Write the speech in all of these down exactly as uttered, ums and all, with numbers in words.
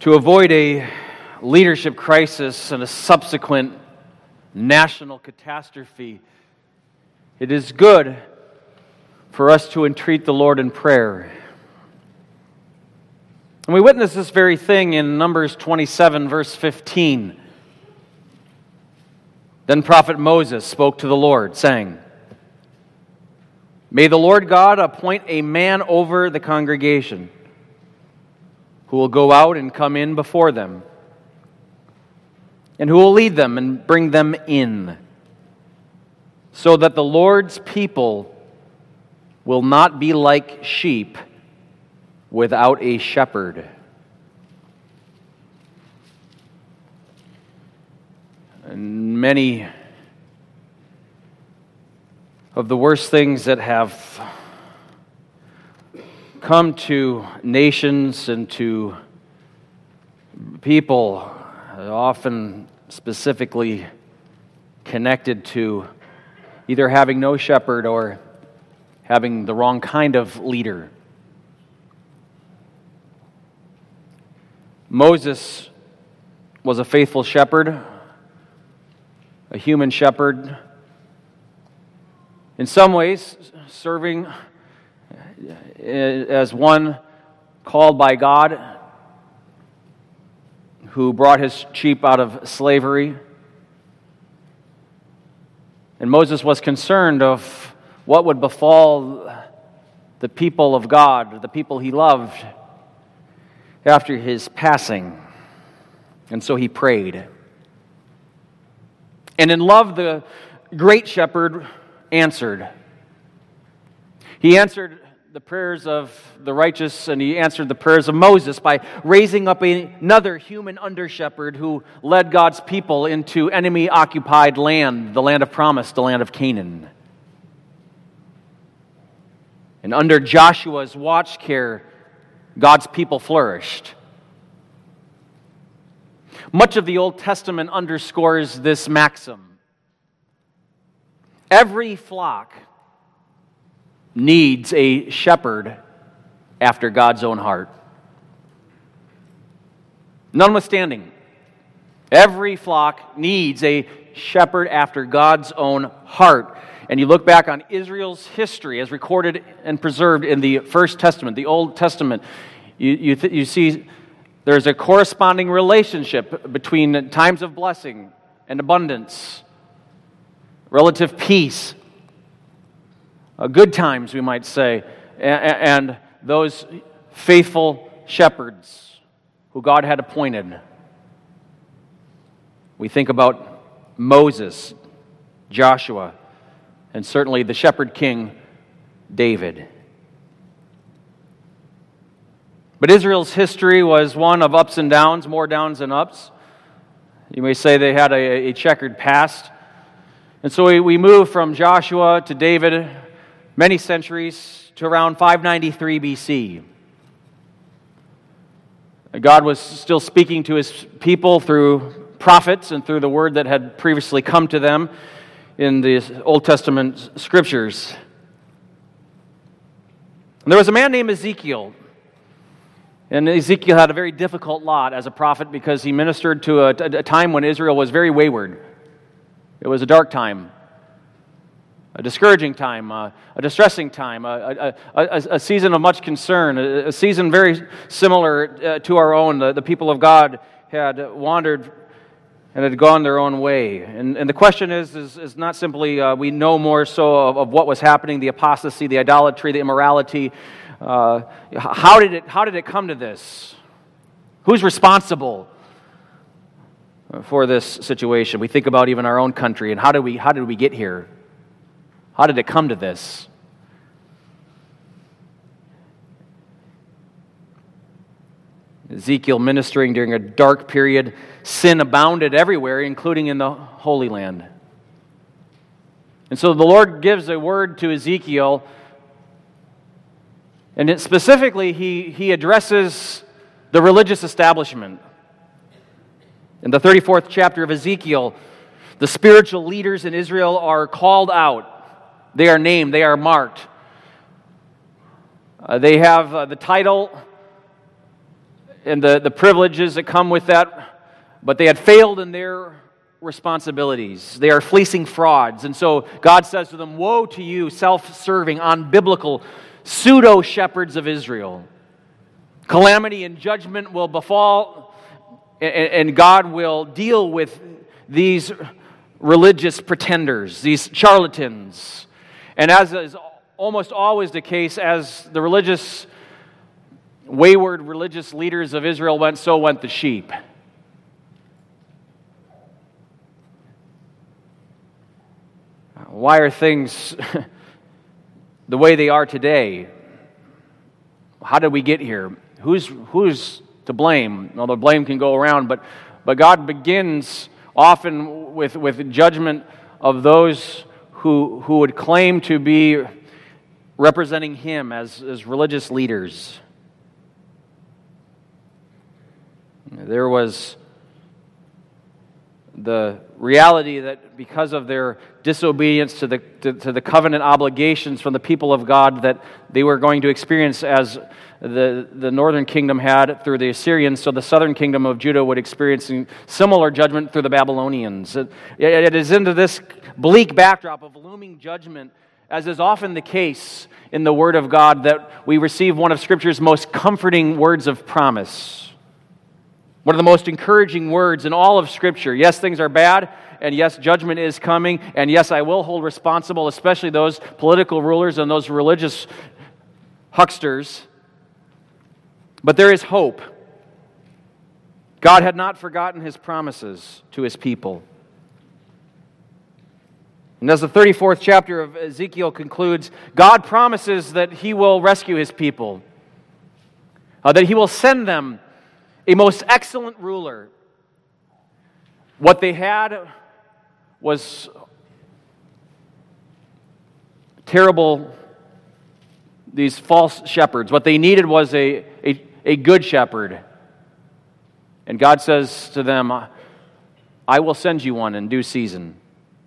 To avoid a leadership crisis and a subsequent national catastrophe, it is good for us to entreat the Lord in prayer. And we witness this very thing in Numbers twenty-seven, verse fifteen. Then prophet Moses spoke to the Lord, saying, "May the Lord God appoint a man over the congregation, who will go out and come in before them, and who will lead them and bring them in, so that the Lord's people will not be like sheep without a shepherd." And many of the worst things that have come to nations and to people, often specifically connected to either having no shepherd or having the wrong kind of leader. Moses was a faithful shepherd, a human shepherd, in some ways serving as one called by God who brought his sheep out of slavery. And Moses was concerned of what would befall the people of God, the people he loved, after his passing. And so he prayed. And in love, the great shepherd answered. He answered the prayers of the righteous, and he answered the prayers of Moses by raising up another human under-shepherd who led God's people into enemy-occupied land, the land of promise, the land of Canaan. And under Joshua's watch care, God's people flourished. Much of the Old Testament underscores this maxim. Every flock needs a shepherd after God's own heart. Notwithstanding, every flock needs a shepherd after God's own heart. And you look back on Israel's history as recorded and preserved in the First Testament, the Old Testament, you, you, th- you see there's a corresponding relationship between times of blessing and abundance, relative peace, uh, good times, we might say, and, and those faithful shepherds who God had appointed. We think about Moses, Joshua, and certainly the shepherd king, David. But Israel's history was one of ups and downs, more downs than ups. You may say they had a, a checkered past. And so we, we move from Joshua to David many centuries to around five ninety-three B C. God was still speaking to his people through prophets and through the word that had previously come to them in the Old Testament scriptures. And there was a man named Ezekiel. And Ezekiel had a very difficult lot as a prophet because he ministered to a, a time when Israel was very wayward. It was a dark time, a discouraging time, a, a distressing time, a, a, a, a season of much concern, a, a season very similar uh, to our own. The, the people of God had wandered and had gone their own way. And, and the question is, is, is not simply uh, we know more so of, of what was happening, the apostasy, the idolatry, the immorality. Uh, how did it, how did it come to this? Who's responsible for this situation? We think about even our own country, and how did we, how did we get here? How did it come to this? Ezekiel ministering during a dark period, sin abounded everywhere, including in the Holy Land. And so the Lord gives a word to Ezekiel, and it specifically he, he addresses the religious establishment. In the thirty-fourth chapter of Ezekiel, the spiritual leaders in Israel are called out. They are named, they are marked. Uh, they have uh, the title and the, the privileges that come with that, but they had failed in their responsibilities. They are fleecing frauds. And so God says to them, woe to you, self-serving, unbiblical, pseudo-shepherds of Israel. Calamity and judgment will befall, and God will deal with these religious pretenders, these charlatans. And as is almost always the case, as the religious, wayward religious leaders of Israel went, so went the sheep. Why are things the way they are today? How did we get here? Who's who's to blame? Well, the blame can go around, but but God begins often with, with judgment of those who who would claim to be representing Him as, as religious leaders. There was the reality that because of their disobedience to the to, to the covenant obligations from the people of God, that they were going to experience as the, the northern kingdom had through the Assyrians, so the southern kingdom of Judah would experience similar judgment through the Babylonians. It, it is into this bleak backdrop of looming judgment, as is often the case in the Word of God, that we receive one of Scripture's most comforting words of promise. One of the most encouraging words in all of Scripture. Yes, things are bad, and yes, judgment is coming, and yes, I will hold responsible, especially those political rulers and those religious hucksters. But there is hope. God had not forgotten His promises to His people. And as the thirty-fourth chapter of Ezekiel concludes, God promises that He will rescue His people, uh, that He will send them a most excellent ruler. What they had was terrible, these false shepherds. What they needed was a, a, a good shepherd. And God says to them, I will send you one in due season.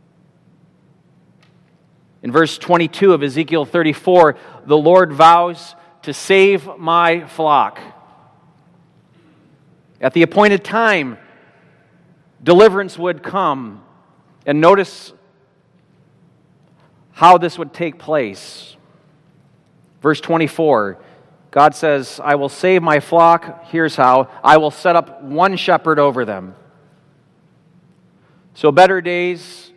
In verse twenty-two of Ezekiel thirty-four, the Lord vows to save my flock. At the appointed time, deliverance would come. And notice how this would take place. Verse twenty-four, God says, I will save my flock. Here's how. I will set up one shepherd over them. So better days,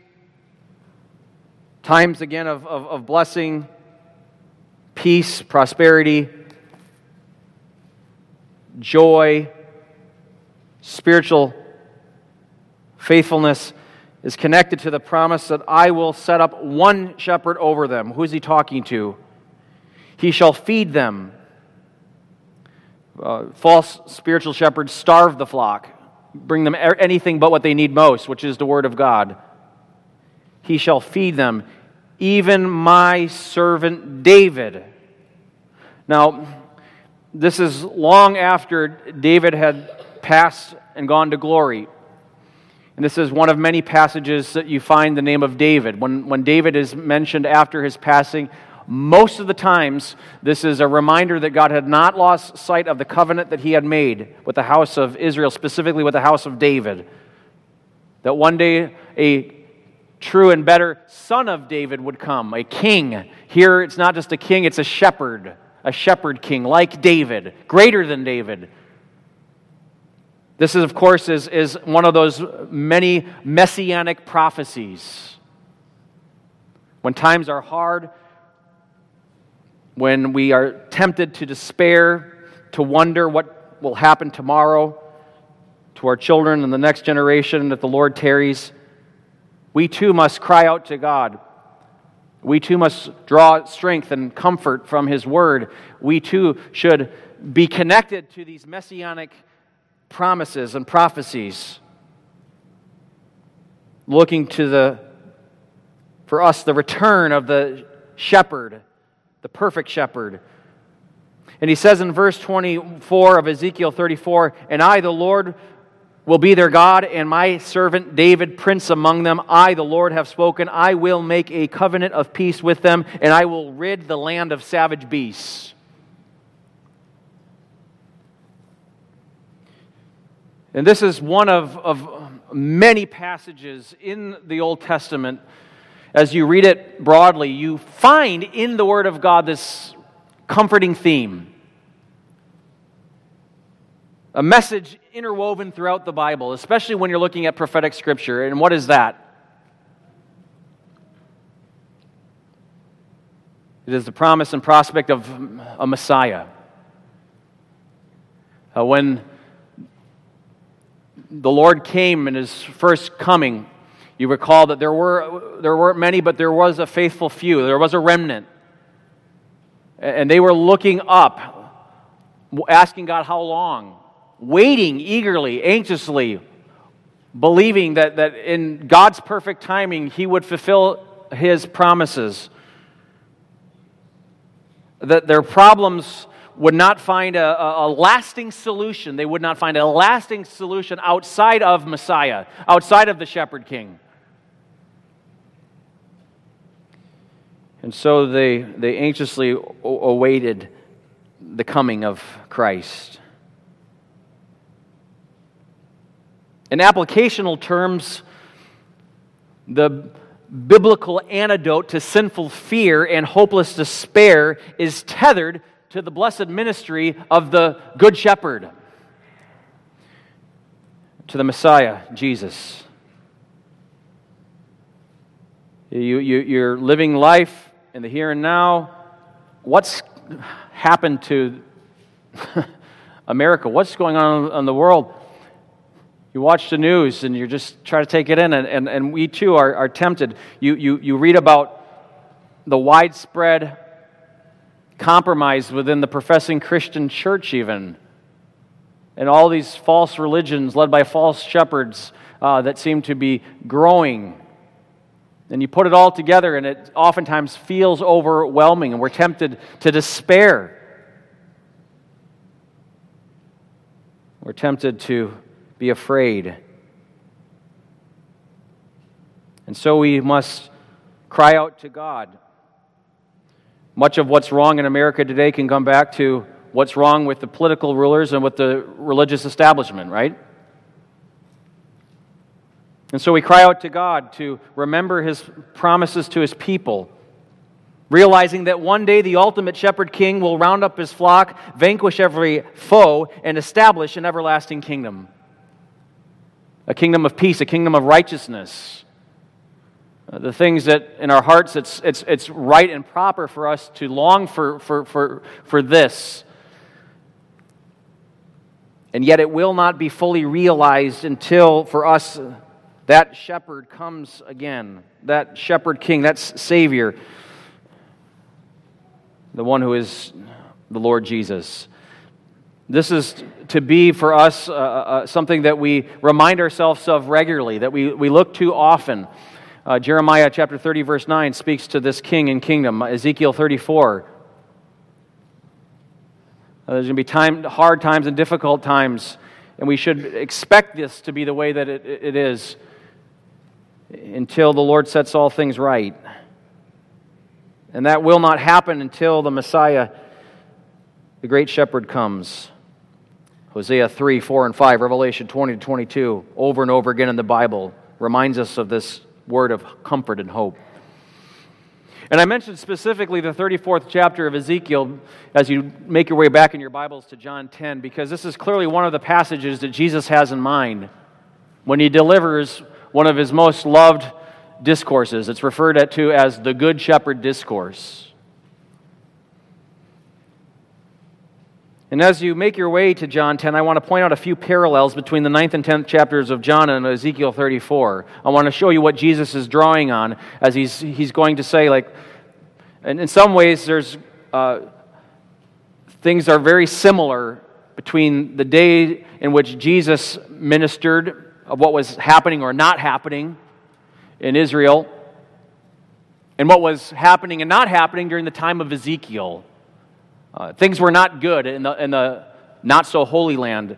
times again of, of, of blessing, peace, prosperity, joy, spiritual faithfulness is connected to the promise that I will set up one shepherd over them. Who is He talking to? He shall feed them. Uh, false spiritual shepherds starve the flock, bring them anything but what they need most, which is the Word of God. He shall feed them, even my servant David. Now, this is long after David had passed and gone to glory. And this is one of many passages that you find the name of David. When, when David is mentioned after his passing, most of the times this is a reminder that God had not lost sight of the covenant that He had made with the house of Israel, specifically with the house of David. That one day a true and better son of David would come, a king. Here it's not just a king, it's a shepherd, a shepherd king like David, greater than David. This, is, of course, is, is one of those many messianic prophecies. When times are hard, when we are tempted to despair, to wonder what will happen tomorrow to our children and the next generation if the Lord tarries, we too must cry out to God. We too must draw strength and comfort from His Word. We too should be connected to these messianic promises and prophecies, looking to the, for us, the return of the shepherd, the perfect shepherd. And he says in verse twenty-four of Ezekiel thirty-four, and I, the Lord, will be their God, and my servant David, prince among them. I, the Lord, have spoken. I will make a covenant of peace with them, and I will rid the land of savage beasts. And this is one of, of many passages in the Old Testament. As you read it broadly, you find in the Word of God this comforting theme. A message interwoven throughout the Bible, especially when you're looking at prophetic scripture. And what is that? It is the promise and prospect of a Messiah. Uh, when the Lord came in His first coming, you recall that there were there weren't many, but there was a faithful few. There was a remnant. And they were looking up, asking God how long, waiting eagerly, anxiously, believing that, that in God's perfect timing He would fulfill His promises. That their problems would not find a, a, a lasting solution. They would not find a lasting solution outside of Messiah, outside of the Shepherd King. And so they, they anxiously awaited the coming of Christ. In applicational terms, the biblical antidote to sinful fear and hopeless despair is tethered to the blessed ministry of the Good Shepherd, to the Messiah, Jesus. You, you, you're living life in the here and now. What's happened to America? What's going on in the world? You watch the news and you just try to take it in, and, and, and we too are, are tempted. You, you, you read about the widespread compromise within the professing Christian church even, and all these false religions led by false shepherds uh, that seem to be growing. And you put it all together and it oftentimes feels overwhelming, and we're tempted to despair. We're tempted to be afraid. And so we must cry out to God. Much of what's wrong in America today can come back to what's wrong with the political rulers and with the religious establishment, right? And so we cry out to God to remember His promises to His people, realizing that one day the ultimate shepherd king will round up His flock, vanquish every foe, and establish an everlasting kingdom. A kingdom of peace, a kingdom of righteousness. Uh, the things that in our hearts it's it's it's right and proper for us to long for for for for this. And yet it will not be fully realized until for us that shepherd comes again, that shepherd king, that Savior, the one who is the Lord Jesus. This is to be for us uh, uh, something that we remind ourselves of regularly, that we, we look to often. Uh, Jeremiah chapter thirty, verse nine speaks to this king and kingdom. Ezekiel thirty-four. Uh, there's going to be time, hard times and difficult times, and we should expect this to be the way that it, it is until the Lord sets all things right. And that will not happen until the Messiah, the great shepherd, comes. Hosea three, four, and five, Revelation twenty to twenty-two, over and over again in the Bible, reminds us of this word of comfort and hope. And I mentioned specifically the thirty-fourth chapter of Ezekiel as you make your way back in your Bibles to John ten, because this is clearly one of the passages that Jesus has in mind when He delivers one of His most loved discourses. It's referred to as the Good Shepherd Discourse. And as you make your way to John ten, I want to point out a few parallels between the ninth and tenth chapters of John and Ezekiel thirty-four. I want to show you what Jesus is drawing on as he's he's going to say, like, and in some ways there's uh, things are very similar between the day in which Jesus ministered of what was happening or not happening in Israel and what was happening and not happening during the time of Ezekiel. Uh, things were not good in the, in the not-so-holy land.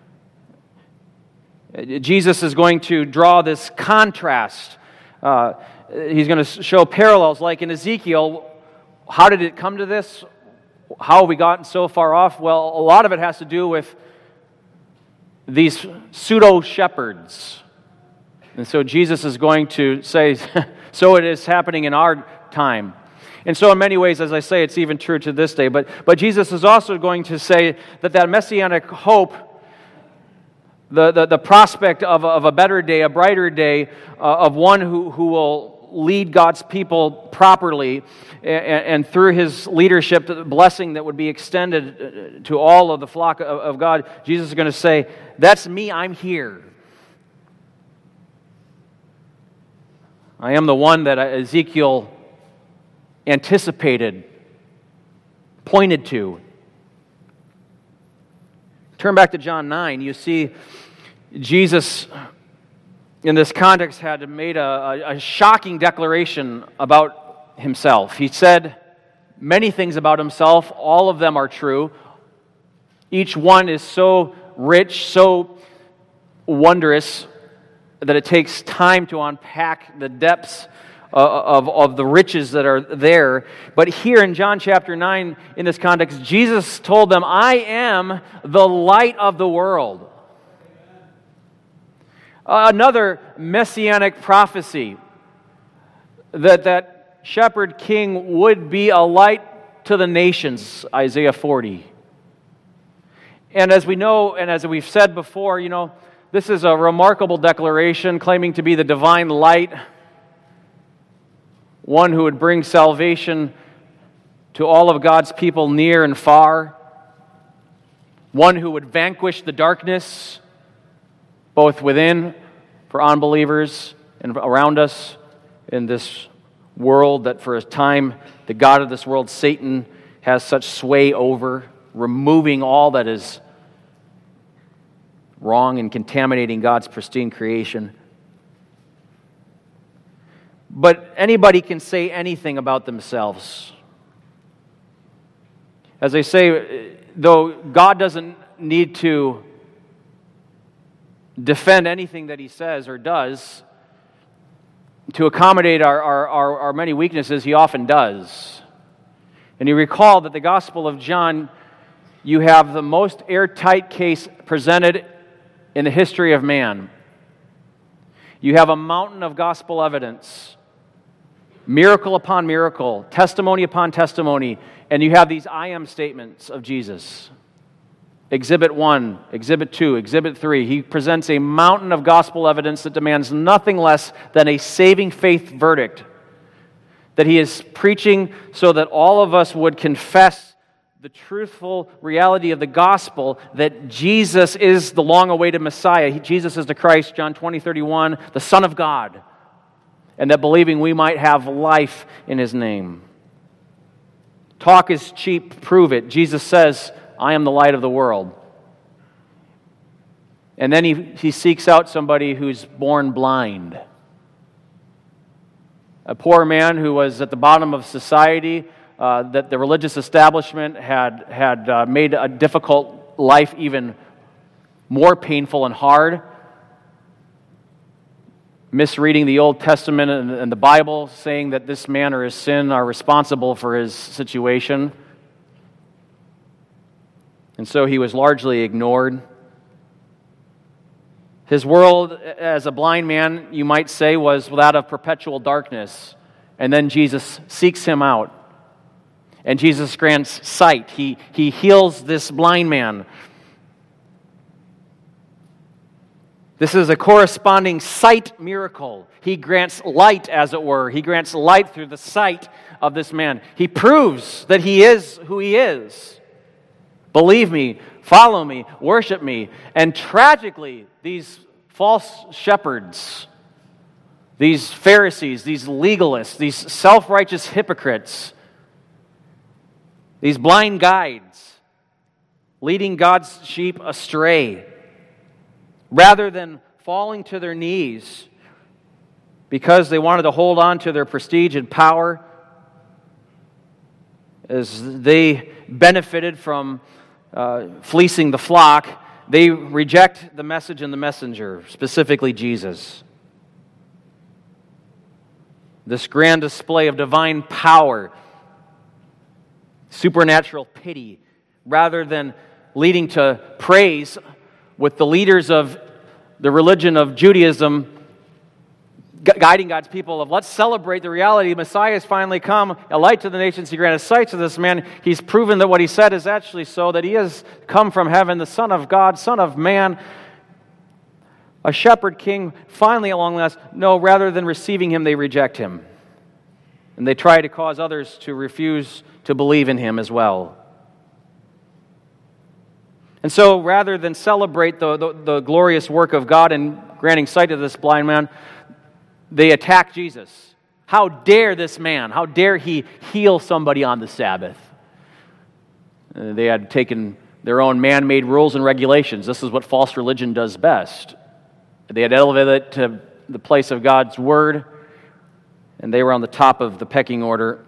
Jesus is going to draw this contrast. Uh, he's going to show parallels. Like in Ezekiel, how did it come to this? How have we gotten so far off? Well, a lot of it has to do with these pseudo-shepherds. And so Jesus is going to say, so it is happening in our time. And so in many ways, as I say, it's even true to this day. But, but Jesus is also going to say that that messianic hope, the, the, the prospect of, of a better day, a brighter day, uh, of one who, who will lead God's people properly, and, and through his leadership, the blessing that would be extended to all of the flock of, of God, Jesus is going to say, that's me, I'm here. I am the one that Ezekiel anticipated, pointed to. Turn back to John nine. You see, Jesus, in this context, had made a, a, a shocking declaration about himself. He said many things about himself. All of them are true. Each one is so rich, so wondrous, that it takes time to unpack the depths Of, of the riches that are there. But here in John chapter nine, in this context, Jesus told them, I am the light of the world. Uh, another messianic prophecy, that that shepherd king would be a light to the nations, Isaiah forty. And as we know, and as we've said before, you know, this is a remarkable declaration claiming to be the divine light, one who would bring salvation to all of God's people near and far, one who would vanquish the darkness, both within for unbelievers and around us in this world that for a time the God of this world, Satan, has such sway over, removing all that is wrong and contaminating God's pristine creation. But anybody can say anything about themselves. As I say, though God doesn't need to defend anything that he says or does, to accommodate our, our, our, our many weaknesses, he often does. And you recall that the Gospel of John, you have the most airtight case presented in the history of man. You have a mountain of gospel evidence, miracle upon miracle, testimony upon testimony, and you have these I am statements of Jesus. Exhibit one, Exhibit two, Exhibit three. He presents a mountain of gospel evidence that demands nothing less than a saving faith verdict, that he is preaching so that all of us would confess the truthful reality of the gospel, that Jesus is the long-awaited Messiah. He, Jesus is the Christ, John twenty, thirty-one, the Son of God, and that believing we might have life in his name. Talk is cheap, prove it. Jesus says, I am the light of the world. And then he, he seeks out somebody who's born blind. A poor man who was at the bottom of society, uh, that the religious establishment had, had uh, made a difficult life even more painful and hard. Misreading the Old Testament and, and the Bible, saying that this man or his sin are responsible for his situation. And so he was largely ignored. His world, as a blind man, you might say, was that of perpetual darkness. And then Jesus seeks him out. And Jesus grants sight. He, he heals this blind man. This is a corresponding sight miracle. He grants light, as it were. He grants light through the sight of this man. He proves that he is who he is. Believe me, follow me, worship me. And tragically, these false shepherds, these Pharisees, these legalists, these self-righteous hypocrites, these blind guides, leading God's sheep astray, rather than falling to their knees because they wanted to hold on to their prestige and power as they benefited from uh, fleecing the flock, they reject the message and the messenger, specifically Jesus. This grand display of divine power, supernatural pity, rather than leading to praise, with the leaders of the religion of Judaism guiding God's people of let's celebrate the reality Messiah has finally come, a light to the nations. He granted sight to this man. He's proven that what he said is actually so, that he has come from heaven, the Son of God, Son of Man, a shepherd king. Finally, along last, no, rather than receiving him, they reject him. And they try to cause others to refuse to believe in him as well. And so, rather than celebrate the, the, the glorious work of God in granting sight to this blind man, they attack Jesus. How dare this man? How dare he heal somebody on the Sabbath? Uh, they had taken their own man-made rules and regulations. This is what false religion does best. They had elevated it to the place of God's word, and they were on the top of the pecking order.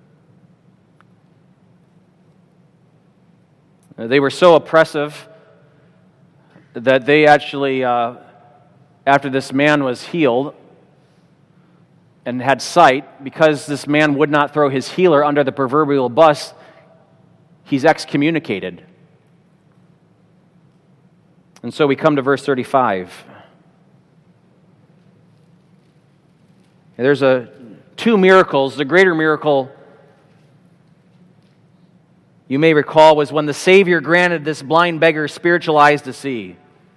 Uh, they were so oppressive that they actually, uh, after this man was healed and had sight, because this man would not throw his healer under the proverbial bus, he's excommunicated. And so we come to verse thirty-five. There's a two miracles. The greater miracle, you may recall, was when the Savior granted this blind beggar spiritual eyes to see.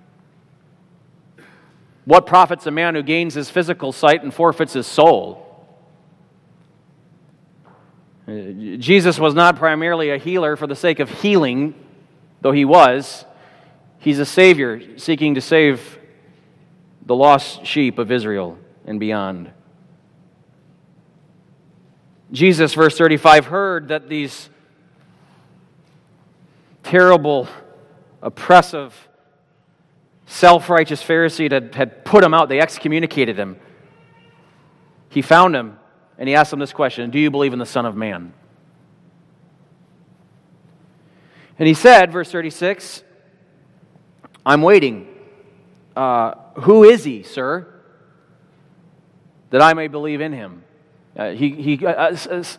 What profits a man who gains his physical sight and forfeits his soul? Jesus was not primarily a healer for the sake of healing, though he was. He's a Savior seeking to save the lost sheep of Israel and beyond. Jesus, verse thirty-five, heard that these terrible, oppressive, self-righteous Pharisee had, had put him out. They excommunicated him. He found him, and he asked him this question: do you believe in the Son of Man? And he said, verse thirty-six, I'm waiting. Uh, who is he, sir, that I may believe in him? Uh, he he uh,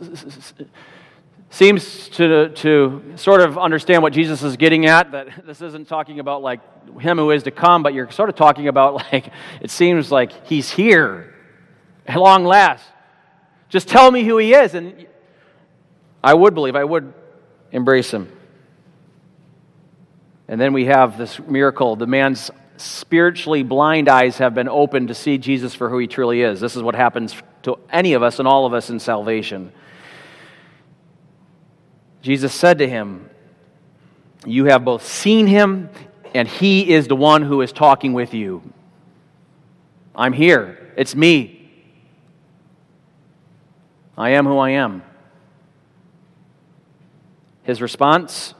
seems to to sort of understand what Jesus is getting at, that this isn't talking about like him who is to come, but you're sort of talking about like, it seems like he's here at long last. Just tell me who he is, and I would believe, I would embrace him. And then we have this miracle. The man's spiritually blind eyes have been opened to see Jesus for who he truly is. This is what happens to any of us and all of us in salvation. Jesus said to him, you have both seen him, and he is the one who is talking with you. I'm here. It's me. I am who I am. His response?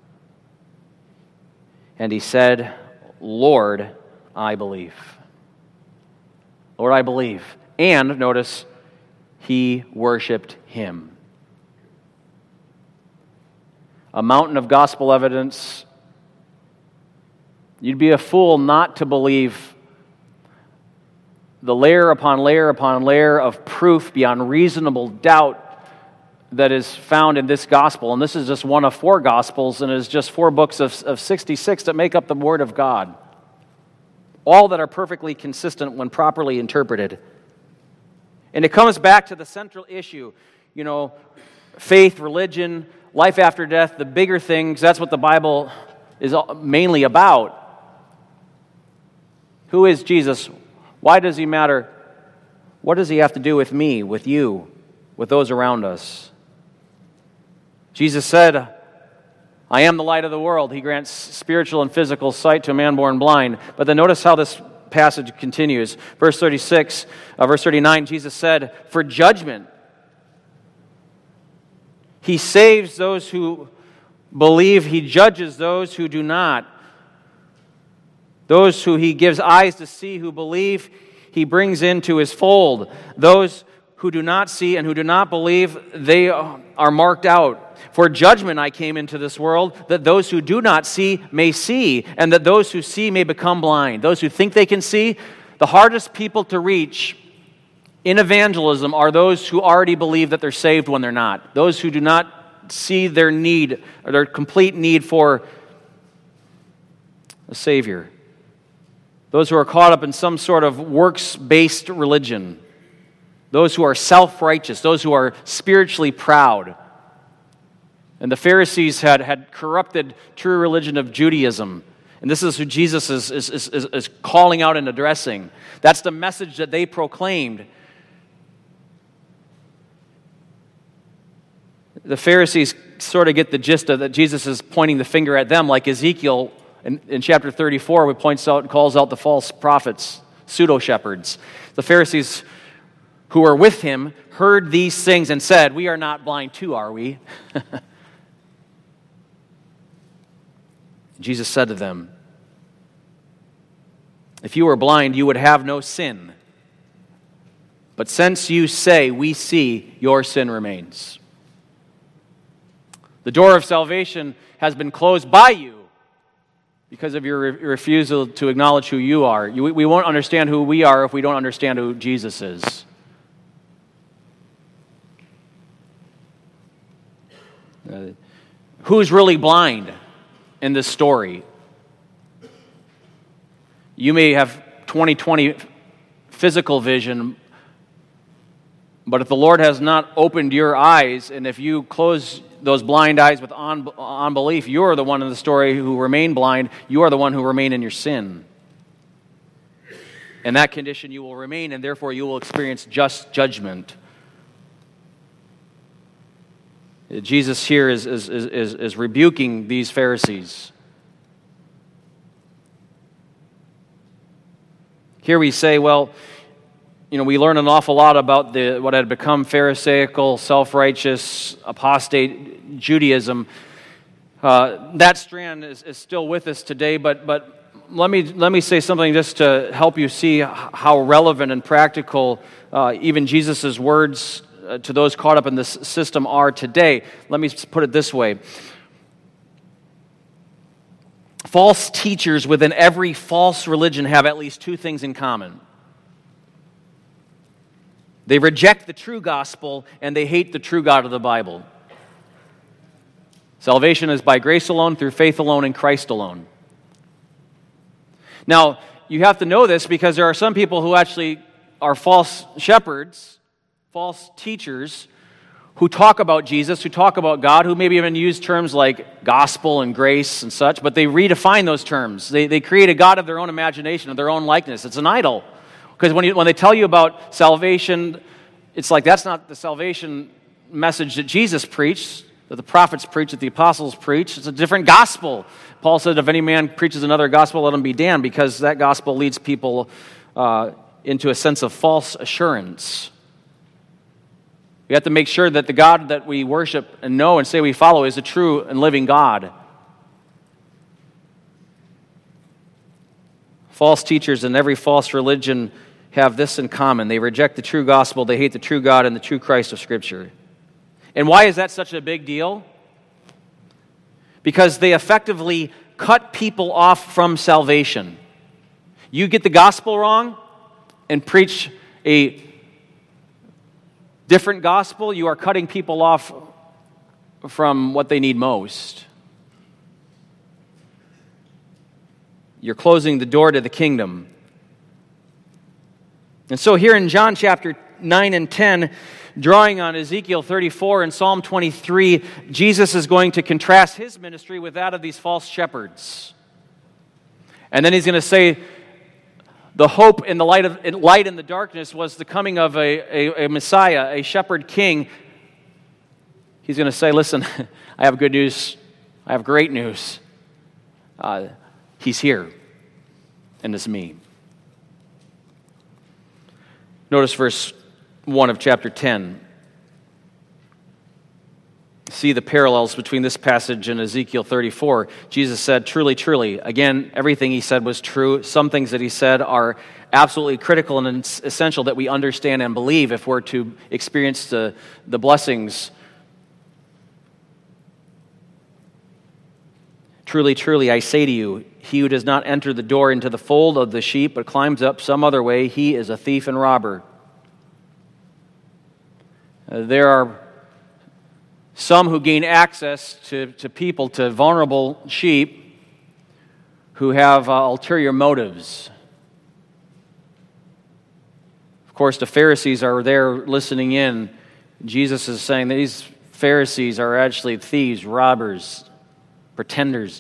And he said, Lord, I believe. Lord, I believe. And, notice, he worshiped him. A mountain of gospel evidence. You'd be a fool not to believe the layer upon layer upon layer of proof beyond reasonable doubt that is found in this gospel. And this is just one of four gospels, and it is just four books of, of sixty-six that make up the Word of God. All that are perfectly consistent when properly interpreted. And it comes back to the central issue, you know, faith, religion, life after death, the bigger things. That's what the Bible is mainly about. Who is Jesus? Why does he matter? What does he have to do with me, with you, with those around us? Jesus said, I am the light of the world. He grants spiritual and physical sight to a man born blind. But then notice how this passage continues. Verse thirty-six, uh, verse thirty-nine, Jesus said, for judgment. He saves those who believe. He judges those who do not. Those who he gives eyes to see, who believe, he brings into his fold. Those who do not see and who do not believe, they are marked out. For judgment I came into this world, that those who do not see may see, and that those who see may become blind. Those who think they can see, the hardest people to reach in evangelism are those who already believe that they're saved when they're not. Those who do not see their need, or their complete need for a Savior. Those who are caught up in some sort of works-based religion. Those who are self-righteous. Those who are spiritually proud. And the Pharisees had, had corrupted true religion of Judaism. And this is who Jesus is, is, is, is calling out and addressing. That's the message that they proclaimed. The Pharisees sort of get the gist of that Jesus is pointing the finger at them, like Ezekiel in, in chapter thirty-four, where he points out and calls out the false prophets, pseudo-shepherds. The Pharisees who were with him heard these things and said, "We are not blind too, are we?" Jesus said to them, "If you were blind, you would have no sin. But since you say, 'We see,' your sin remains." The door of salvation has been closed by you because of your re- refusal to acknowledge who you are. You, we won't understand who we are if we don't understand who Jesus is. Uh, who's really blind in this story? You may have twenty twenty physical vision, but if the Lord has not opened your eyes, and if you close those blind eyes with un- unbelief, you are the one in the story who remain blind. You are the one who remain in your sin. In that condition you will remain, and therefore you will experience just judgment. Jesus here is, is, is, is rebuking these Pharisees. Here we say, well, you know, we learn an awful lot about the what had become Pharisaical, self-righteous, apostate Judaism. Uh, that strand is, is still with us today, but but let me let me say something just to help you see how relevant and practical uh, even Jesus' words uh, to those caught up in this system are today. Let me put it this way. False teachers within every false religion have at least two things in common. They reject the true gospel, and they hate the true God of the Bible. Salvation is by grace alone, through faith alone, in Christ alone. Now, you have to know this because there are some people who actually are false shepherds, false teachers, who talk about Jesus, who talk about God, who maybe even use terms like gospel and grace and such, but they redefine those terms. They, they create a God of their own imagination, of their own likeness. It's an idol. Because when, you, when they tell you about salvation, it's like that's not the salvation message that Jesus preached, that the prophets preached, that the apostles preached. It's a different gospel. Paul said, if any man preaches another gospel, let him be damned, because that gospel leads people uh, into a sense of false assurance. We have to make sure that the God that we worship and know and say we follow is a true and living God. False teachers in every false religion have this in common. They reject the true gospel, they hate the true God and the true Christ of Scripture. And why is that such a big deal? Because they effectively cut people off from salvation. You get the gospel wrong and preach a different gospel, you are cutting people off from what they need most. You're closing the door to the kingdom. And so here in John chapter nine and ten, drawing on Ezekiel thirty-four and Psalm twenty-three, Jesus is going to contrast his ministry with that of these false shepherds. And then he's going to say, the hope in the light of in light in the darkness was the coming of a, a, a Messiah, a shepherd king. He's going to say, listen, I have good news. I have great news. Uh, he's here, and it's me. Notice verse one of chapter ten. See the parallels between this passage and Ezekiel thirty-four. Jesus said, truly, truly. Again, everything he said was true. Some things that he said are absolutely critical and essential that we understand and believe if we're to experience the, the blessings. Truly, truly, I say to you, he who does not enter the door into the fold of the sheep, but climbs up some other way, he is a thief and robber. Uh, there are some who gain access to, to people, to vulnerable sheep, who have uh, ulterior motives. Of course, the Pharisees are there listening in. Jesus is saying that these Pharisees are actually thieves, robbers, pretenders.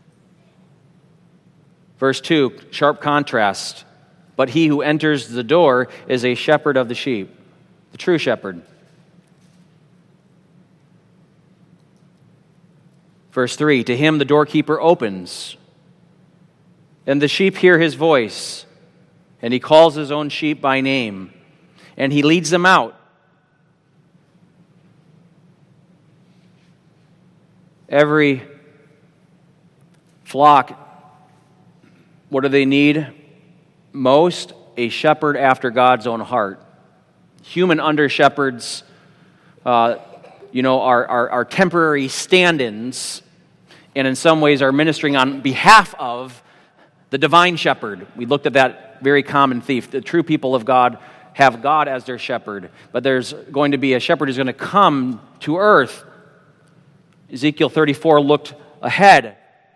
Verse two, sharp contrast. But he who enters the door is a shepherd of the sheep, the true shepherd. Verse three, to him the doorkeeper opens, and the sheep hear his voice, and he calls his own sheep by name, and he leads them out. Every flock, what do they need most? A shepherd after God's own heart. Human under-shepherds, uh, you know, are, are, are temporary stand-ins, and in some ways are ministering on behalf of the divine shepherd. We looked at that very common thief. The true people of God have God as their shepherd, but there's going to be a shepherd who's going to come to earth. Ezekiel thirty-four looked ahead.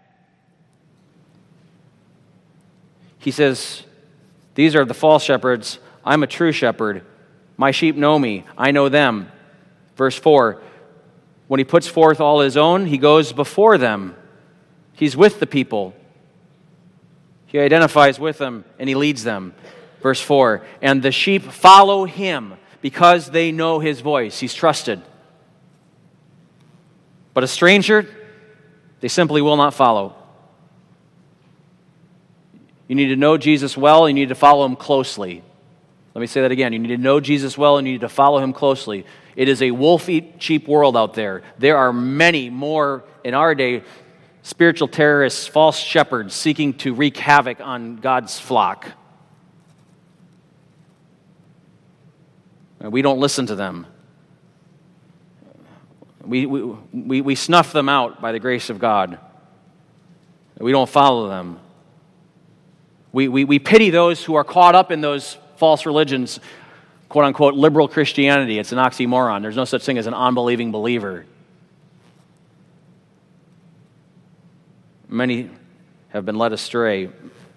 He says, these are the false shepherds. I'm a true shepherd. My sheep know me. I know them. Verse four, when he puts forth all his own, he goes before them. He's with the people. He identifies with them and he leads them. Verse four, and the sheep follow him because they know his voice. He's trusted. But a stranger, they simply will not follow. You need to know Jesus well, and you need to follow him closely. Let me say that again. You need to know Jesus well, and you need to follow him closely. It is a wolf-eat-sheep world out there. There are many more in our day spiritual terrorists, false shepherds seeking to wreak havoc on God's flock. And we don't listen to them. We, we, we, we snuff them out by the grace of God. We don't follow them. We, we, we pity those who are caught up in those false religions, quote-unquote liberal Christianity. It's an oxymoron. There's no such thing as an unbelieving believer. Many have been led astray.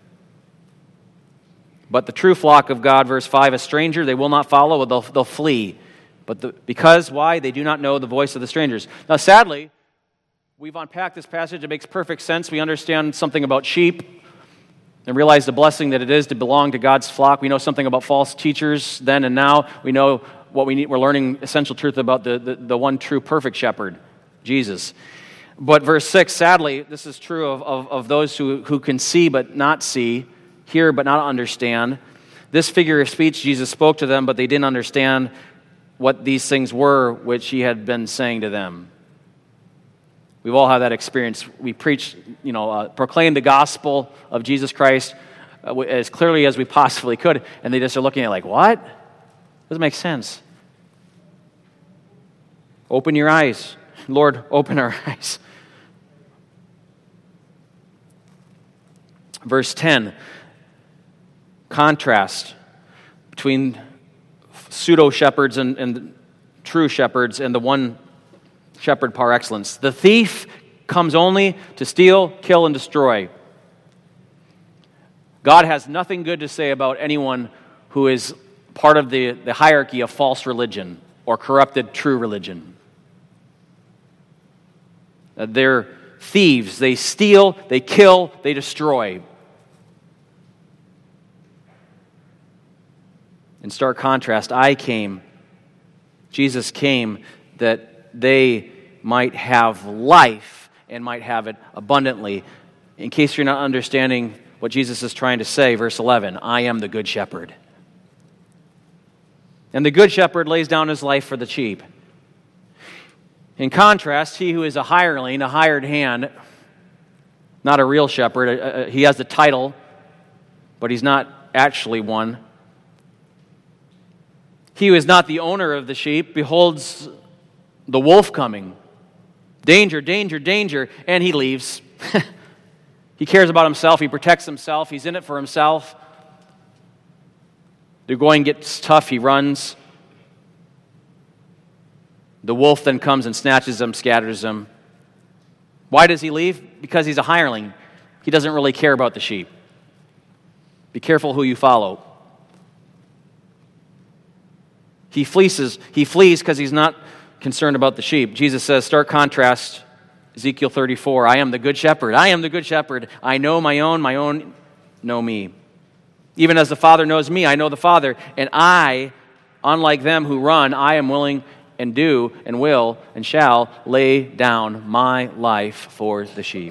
But the true flock of God, verse five, a stranger they will not follow, they'll, they'll flee. But the, because, why? They do not know the voice of the strangers. Now, sadly, we've unpacked this passage. It makes perfect sense. We understand something about sheep and realize the blessing that it is to belong to God's flock. We know something about false teachers then and now. We know what we need. We're learning essential truth about the, the, the one true perfect shepherd, Jesus. But verse six, sadly, this is true of, of, of those who, who can see but not see, hear but not understand. This figure of speech, Jesus spoke to them, but they didn't understand what these things were which he had been saying to them. We've all had that experience. We preach, you know, uh, proclaim the gospel of Jesus Christ uh, as clearly as we possibly could, and they just are looking at it like, what? Doesn't make sense. Open your eyes. Lord, open our eyes. Verse ten, contrast between pseudo-shepherds and, and true shepherds and the one shepherd par excellence. The thief comes only to steal, kill, and destroy. God has nothing good to say about anyone who is part of the, the hierarchy of false religion or corrupted true religion. Uh, they're thieves. They steal, they kill, they destroy. In stark contrast, I came, Jesus came, that they might have life and might have it abundantly. In case you're not understanding what Jesus is trying to say, verse eleven, I am the good shepherd. And the good shepherd lays down his life for the sheep. In contrast, he who is a hireling, a hired hand, not a real shepherd, uh, uh, he has the title, but he's not actually one. He who is not the owner of the sheep beholds the wolf coming. Danger, danger, danger, and he leaves. He cares about himself, he protects himself, he's in it for himself. The going gets tough, he runs. The wolf then comes and snatches them, scatters them. Why does he leave? Because he's a hireling. he doesn't really care about the sheep. Be careful who you follow. He flees, he flees because he's not concerned about the sheep. Jesus says, stark contrast, Ezekiel thirty-four, I am the good shepherd. I am the good shepherd. I know my own, my own know me. Even as the Father knows me, I know the Father. And I, unlike them who run, I am willing and do and will and shall lay down my life for the sheep.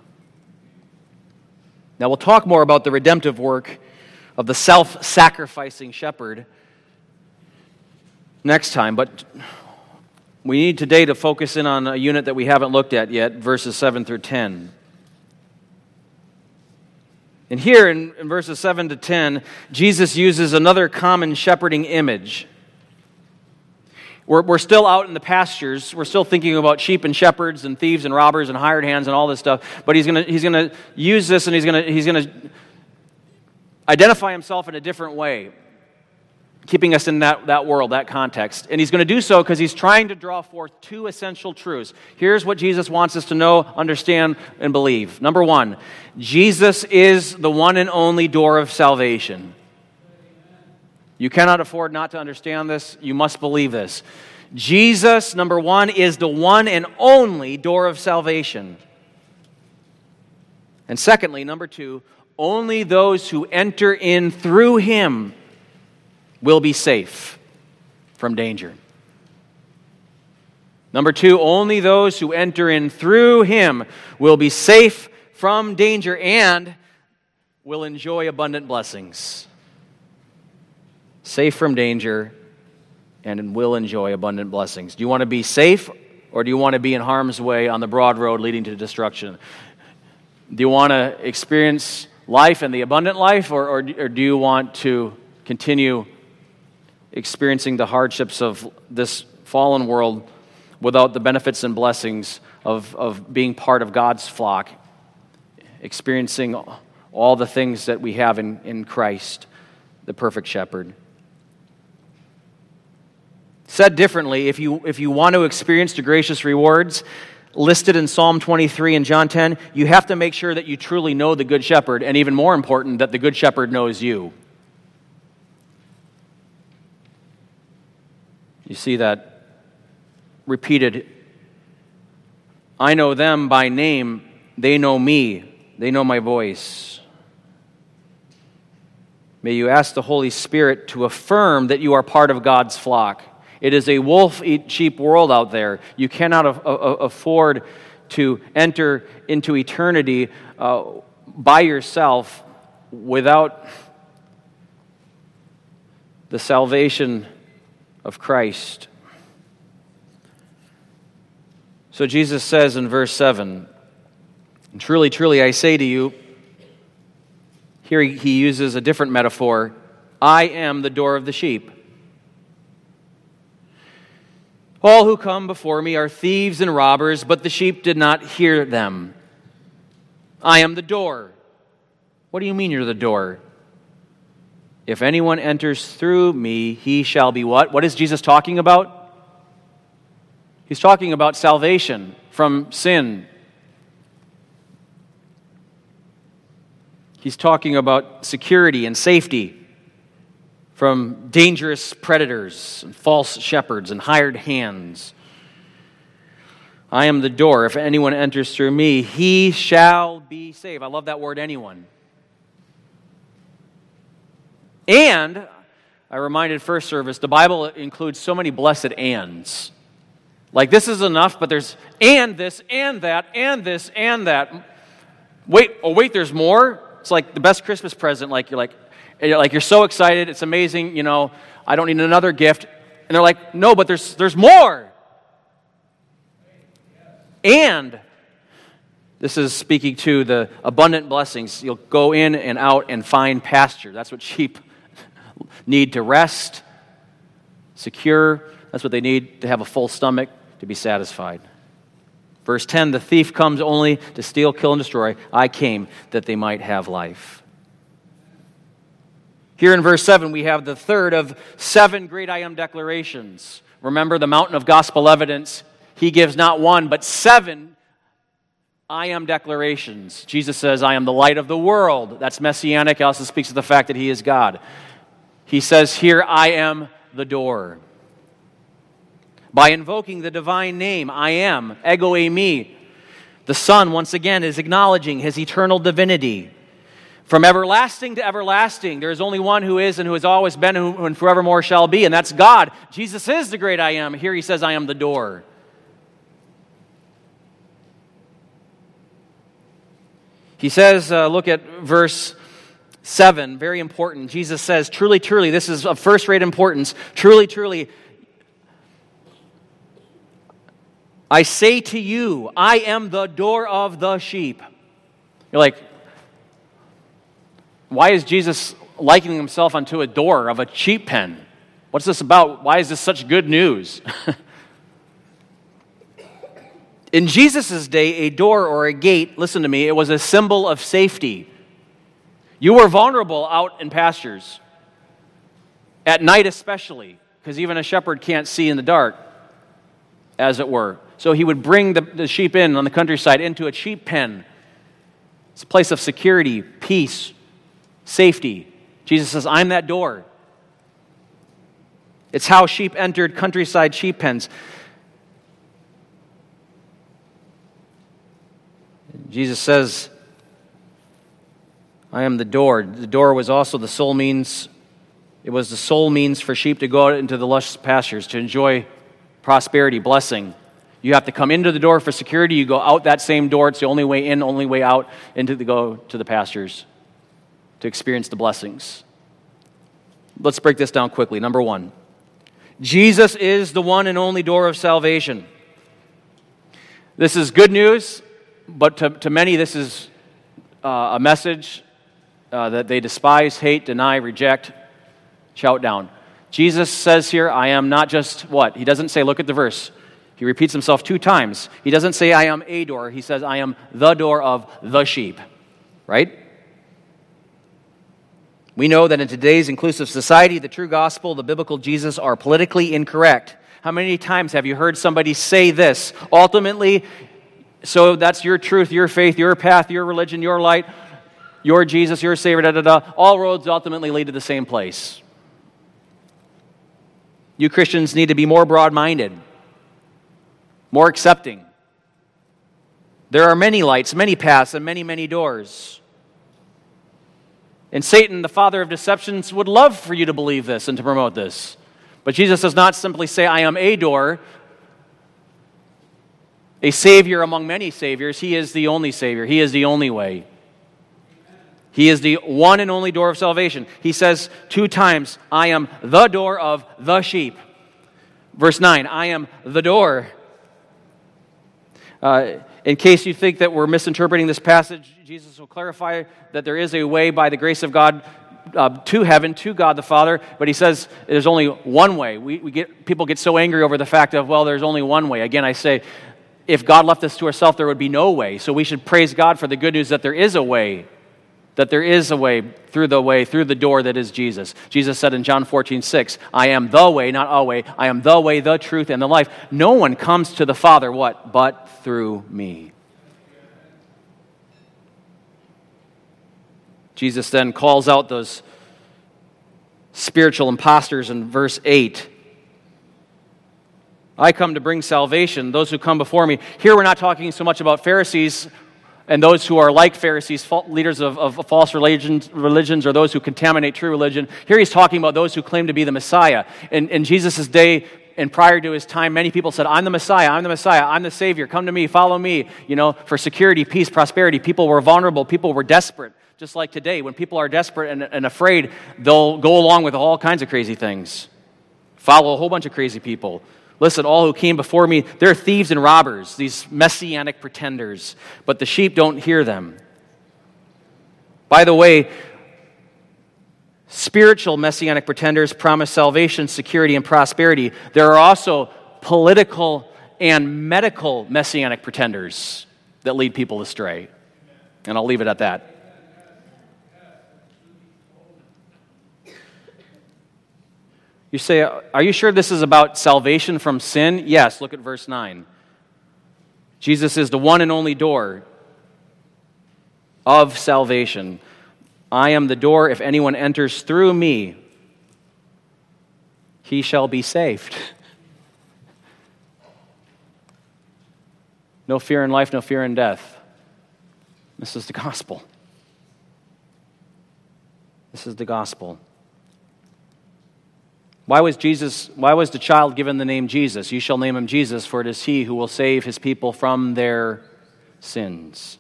Now we'll talk more about the redemptive work of the self-sacrificing shepherd next time, but we need today to focus in on a unit that we haven't looked at yet, verses seven through ten. And here in, in verses seven to ten, Jesus uses another common shepherding image. We're, we're still out in the pastures. We're still thinking about sheep and shepherds and thieves and robbers and hired hands and all this stuff. But he's going to he's going to use this, and he's going to he's going to identify himself in a different way, keeping us in that, that world, that context. And he's going to do so because he's trying to draw forth two essential truths. Here's what Jesus wants us to know, understand, and believe. Number one, Jesus is the one and only door of salvation. You cannot afford not to understand this. You must believe this. Jesus, number one, is the one and only door of salvation. And secondly, number two, only those who enter in through him will be safe from danger. Number two, only those who enter in through him will be safe from danger and will enjoy abundant blessings. Safe from danger and will enjoy abundant blessings. Do you want to be safe, or do you want to be in harm's way on the broad road leading to destruction? Do you want to experience life and the abundant life, or, or, or do you want to continue experiencing the hardships of this fallen world without the benefits and blessings of, of being part of God's flock, experiencing all the things that we have in, in Christ, the perfect shepherd? Said differently, if you if you want to experience the gracious rewards listed in Psalm twenty-three and John ten, you have to make sure that you truly know the Good Shepherd, and even more important, that the Good Shepherd knows you. You see that repeated, I know them by name, they know me, they know my voice. May you ask the Holy Spirit to affirm that you are part of God's flock. It is a wolf-eat-sheep world out there. You cannot a- a- afford to enter into eternity uh, by yourself without the salvation of Christ. So Jesus says in verse seven, truly, truly, I say to you, here he uses a different metaphor, I am the door of the sheep. All who come before me are thieves and robbers, but the sheep did not hear them. I am the door. What do you mean you're the door? If anyone enters through me, he shall be what? What is Jesus talking about? He's talking about salvation from sin. He's talking about security and safety from dangerous predators and false shepherds and hired hands. I am the door. If anyone enters through me, he shall be saved. I love that word, anyone. And, I reminded first service, the Bible includes so many blessed ands. Like, this is enough, but there's and this, and that, and this, and that. Wait, oh wait, there's more? It's like the best Christmas present. Like, you're like, you're like, you're so excited, it's amazing, you know, I don't need another gift. And they're like, no, but there's there's more. And this is speaking to the abundant blessings. You'll go in and out and find pasture. That's what sheep need to rest, secure. That's what they need to have a full stomach, to be satisfied. Verse ten, the thief comes only to steal, kill, and destroy. I came that they might have life. Here in verse seven, we have the third of seven great I am declarations. Remember the mountain of gospel evidence. He gives not one, but seven I am declarations. Jesus says, I am the light of the world. That's messianic. It also speaks of the fact that he is God. He says here, I am the door. By invoking the divine name, I am, ego eimi, the Son, once again, is acknowledging his eternal divinity. From everlasting to everlasting, there is only one who is and who has always been and forevermore shall be, and that's God. Jesus is the great I am. Here he says, I am the door. He says, uh, look at verse seven, very important. Jesus says, truly, truly, this is of first-rate importance. Truly, truly, I say to you, I am the door of the sheep. You're like, why is Jesus likening himself unto a door of a sheep pen? What's this about? Why is this such good news? In Jesus' day, a door or a gate, listen to me, it was a symbol of safety. You were vulnerable out in pastures, at night especially, because even a shepherd can't see in the dark, as it were. So he would bring the, the sheep in on the countryside into a sheep pen. It's a place of security, peace, safety. Jesus says, I'm that door. It's how sheep entered countryside sheep pens. Jesus says, I am the door. The door was also the sole means, it was the sole means for sheep to go out into the lush pastures, to enjoy prosperity, blessing. You have to come into the door for security. You go out that same door. It's the only way in, only way out, into the go to the pastures to experience the blessings. Let's break this down quickly. Number one, Jesus is the one and only door of salvation. This is good news, but to, to many this is uh, a message uh, that they despise, hate, deny, reject, shout down. Jesus says here, I am not just what? He doesn't say, look at the verse. He repeats himself two times. He doesn't say, I am a door. He says, I am the door of the sheep. Right? We know that in today's inclusive society, the true gospel, the biblical Jesus are politically incorrect. How many times have you heard somebody say this? Ultimately, so that's your truth, your faith, your path, your religion, your light, your Jesus, your Savior, da da da. All roads ultimately lead to the same place. You Christians need to be more broad-minded, more accepting. There are many lights, many paths, and many, many doors. And Satan, the father of deceptions, would love for you to believe this and to promote this. But Jesus does not simply say, I am a door, a Savior among many Saviors. He is the only Savior. He is the only way. He is the one and only door of salvation. He says two times, I am the door of the sheep. Verse nine, I am the door. Uh, in case you think that we're misinterpreting this passage, Jesus will clarify that there is a way by the grace of God uh, to heaven, to God the Father, but he says there's only one way. We, we get people get so angry over the fact of, well, there's only one way. Again, I say, if God left us to ourselves, there would be no way. So we should praise God for the good news that there is a way, that there is a way through the way, through the door that is Jesus. Jesus said in John fourteen six, I am the way, not a way. I am the way, the truth, and the life. No one comes to the Father, what? But through me. Jesus then calls out those spiritual imposters in verse eight. I come to bring salvation, those who come before me. Here we're not talking so much about Pharisees and those who are like Pharisees, leaders of, of false religions, religions, or those who contaminate true religion. Here he's talking about those who claim to be the Messiah. In, in Jesus' day and prior to his time, many people said, I'm the Messiah, I'm the Messiah, I'm the Savior, come to me, follow me. You know, for security, peace, prosperity. People were vulnerable, people were desperate. Just like today, when people are desperate and, and afraid, they'll go along with all kinds of crazy things. Follow a whole bunch of crazy people. Listen, all who came before me, they're thieves and robbers, these messianic pretenders, but the sheep don't hear them. By the way, spiritual messianic pretenders promise salvation, security, and prosperity. There are also political and medical messianic pretenders that lead people astray. And I'll leave it at that. You say, are you sure this is about salvation from sin? Yes, look at verse nine. Jesus is the one and only door. of salvation. I am the door. If anyone enters through me, he shall be saved. No fear in life, no fear in death. This is the gospel. This is the gospel. Why was Jesus, why was the child given the name Jesus? You shall name him Jesus, for it is he who will save his people from their sins.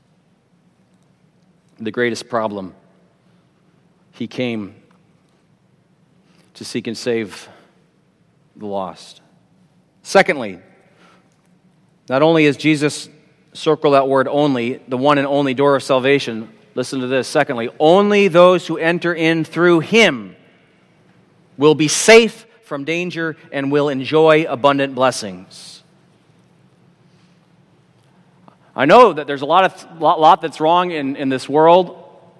The greatest problem. He came to seek and save the lost. Secondly, not only is Jesus, circle that word only, the one and only door of salvation, listen to this. Secondly, only those who enter in through him will be safe from danger and will enjoy abundant blessings. I know that there's a lot of lot, lot that's wrong in, in this world.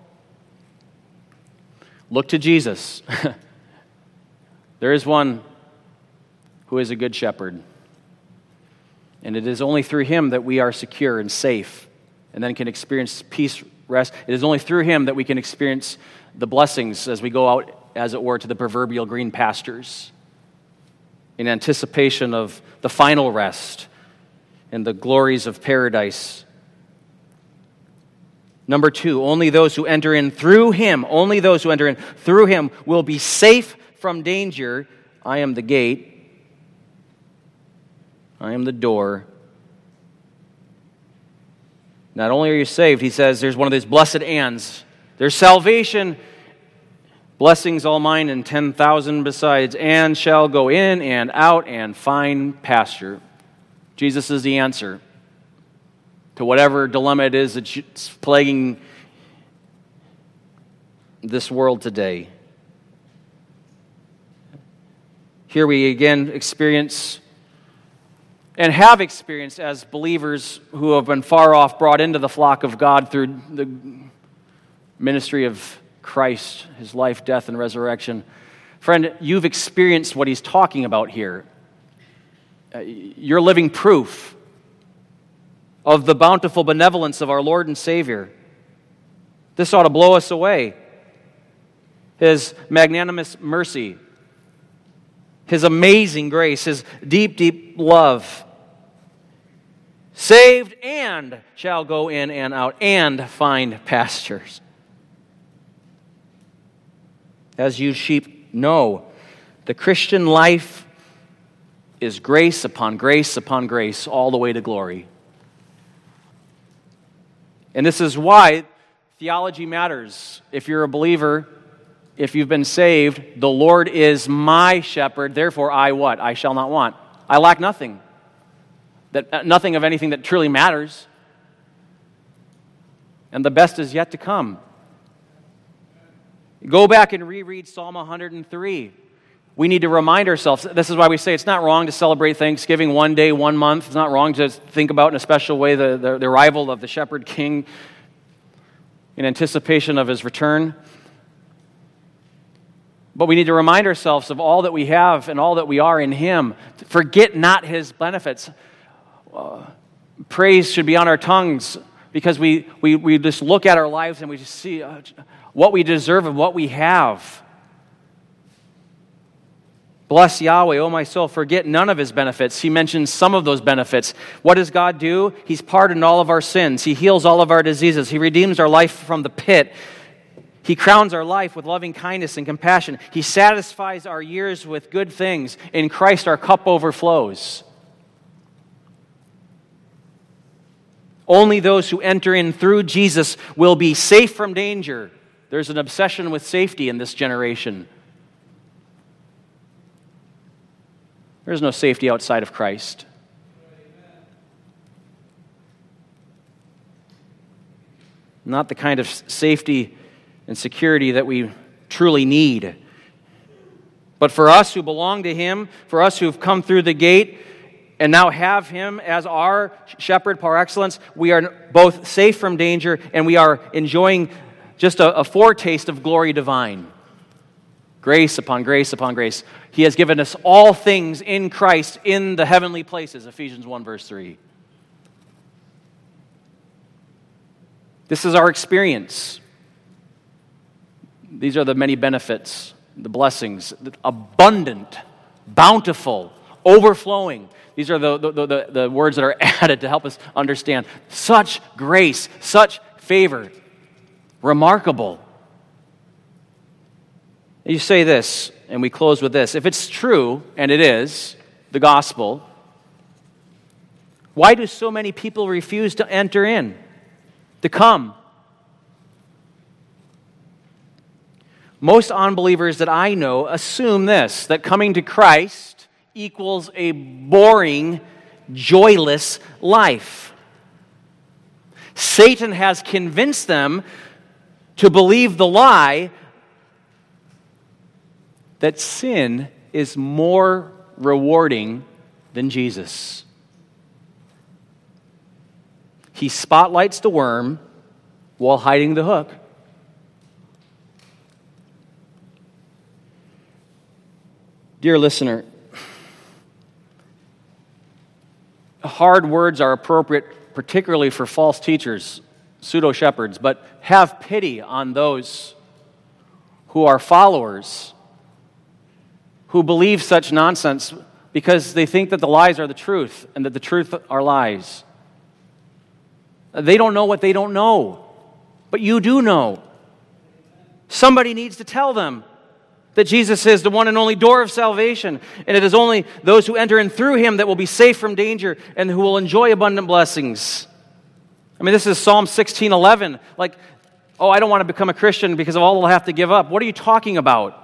Look to Jesus. There is one who is a good shepherd. And it is only through him that we are secure and safe and then can experience peace, rest. It is only through him that we can experience the blessings as we go out, as it were, to the proverbial green pastures in anticipation of the final rest and the glories of paradise. Number two, only those who enter in through him, only those who enter in through him will be safe from danger. I am the gate. I am the door. Not only are you saved, he says, there's one of these blessed ands. There's salvation, blessings all mine, and ten thousand besides, and shall go in and out and find pasture. Jesus is the answer to whatever dilemma it is that's plaguing this world today. Here we again experience and have experienced as believers who have been far off brought into the flock of God through the ministry of Christ, his life, death, and resurrection. Friend, you've experienced what he's talking about here. Uh, you're living proof of the bountiful benevolence of our Lord and Savior. This ought to blow us away. His magnanimous mercy, his amazing grace, his deep, deep love. Saved and shall go in and out and find pastures. As you sheep know, the Christian life is grace upon grace upon grace all the way to glory. And this is why theology matters. If you're a believer, if you've been saved, the Lord is my shepherd, therefore I what? I shall not want. I lack nothing. That nothing of anything that truly matters. And the best is yet to come. Go back and reread Psalm one hundred three. We need to remind ourselves, this is why we say it's not wrong to celebrate Thanksgiving one day, one month. It's not wrong to think about in a special way the, the, the arrival of the shepherd king in anticipation of his return. But we need to remind ourselves of all that we have and all that we are in him. Forget not his benefits. Uh, praise should be on our tongues because we, we, we just look at our lives and we just see uh, what we deserve and what we have. Bless Yahweh, O my soul, forget none of his benefits. He mentions some of those benefits. What does God do? He's pardoned all of our sins. He heals all of our diseases. He redeems our life from the pit. He crowns our life with loving kindness and compassion. He satisfies our years with good things. In Christ, our cup overflows. Only those who enter in through Jesus will be safe from danger. There's an obsession with safety in this generation. There's no safety outside of Christ. Not the kind of safety and security that we truly need. But for us who belong to him, for us who've come through the gate and now have him as our shepherd par excellence, we are both safe from danger and we are enjoying just a, a foretaste of glory divine. Grace upon grace upon grace. He has given us all things in Christ in the heavenly places, Ephesians one verse three. This is our experience. These are the many benefits, the blessings, abundant, bountiful, overflowing. These are the, the, the, the words that are added to help us understand. Such grace, such favor, remarkable. You say this, and we close with this. If it's true, and it is, the gospel, why do so many people refuse to enter in, to come? Most unbelievers that I know assume this, that coming to Christ equals a boring, joyless life. Satan has convinced them to believe the lie that sin is more rewarding than Jesus. He spotlights the worm while hiding the hook. Dear listener, hard words are appropriate, particularly for false teachers, pseudo-shepherds, but have pity on those who are followers, who believe such nonsense because they think that the lies are the truth and that the truth are lies. They don't know what they don't know, but you do know. Somebody needs to tell them that Jesus is the one and only door of salvation, and it is only those who enter in through Him that will be safe from danger and who will enjoy abundant blessings. I mean, this is Psalm sixteen eleven. Like, oh, I don't want to become a Christian because of all I'll have to give up. What are you talking about?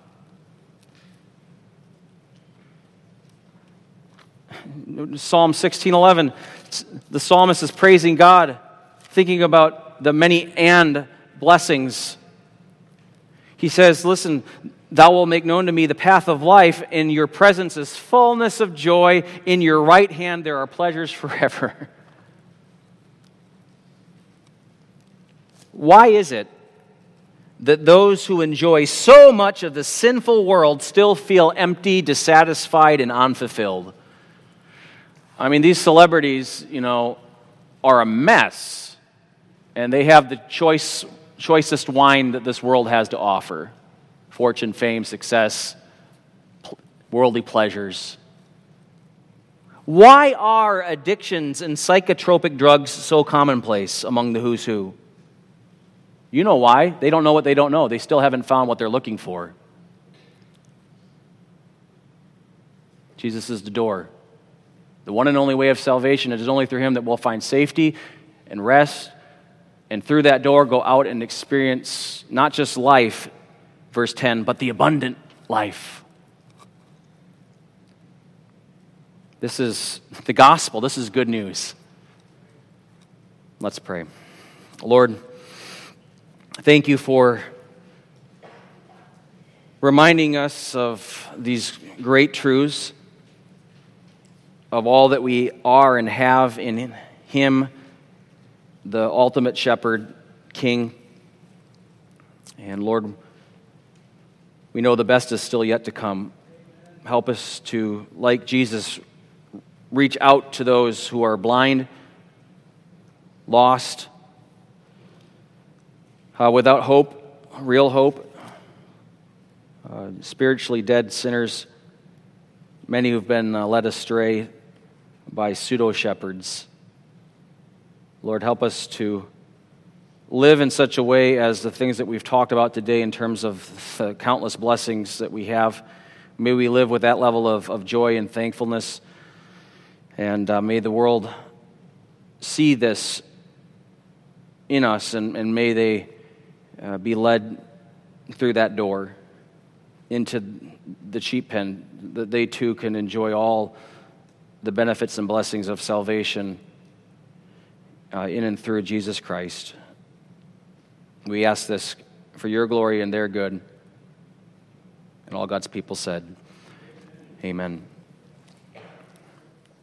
Psalm sixteen eleven, the psalmist is praising God, thinking about the many and blessings. He says, listen, thou wilt make known to me the path of life. In your presence is fullness of joy. In your right hand there are pleasures forever. Why is it that those who enjoy so much of the sinful world still feel empty, dissatisfied, and unfulfilled? I mean, these celebrities, you know, are a mess, and they have the choice, choicest wine that this world has to offer. Fortune, fame, success, worldly pleasures. Why are addictions and psychotropic drugs so commonplace among the who's who? You know why. They don't know what they don't know. They still haven't found what they're looking for. Jesus is the door. The one and only way of salvation. It is only through Him that we'll find safety and rest, and through that door go out and experience not just life, verse ten, but the abundant life. This is the gospel. This is good news. Let's pray. Lord, thank you for reminding us of these great truths, of all that we are and have in Him, the ultimate shepherd, King. And Lord, we know the best is still yet to come. Help us to, like Jesus, reach out to those who are blind, lost, uh, without hope, real hope, uh, spiritually dead sinners, many who've been uh, led astray by pseudo-shepherds. Lord, help us to live in such a way as the things that we've talked about today in terms of the countless blessings that we have. May we live with that level of, of joy and thankfulness, and uh, may the world see this in us, and, and may they uh, be led through that door into the sheep pen, that they too can enjoy all the benefits and blessings of salvation uh, in and through Jesus Christ. We ask this for your glory and their good. And all God's people said, amen.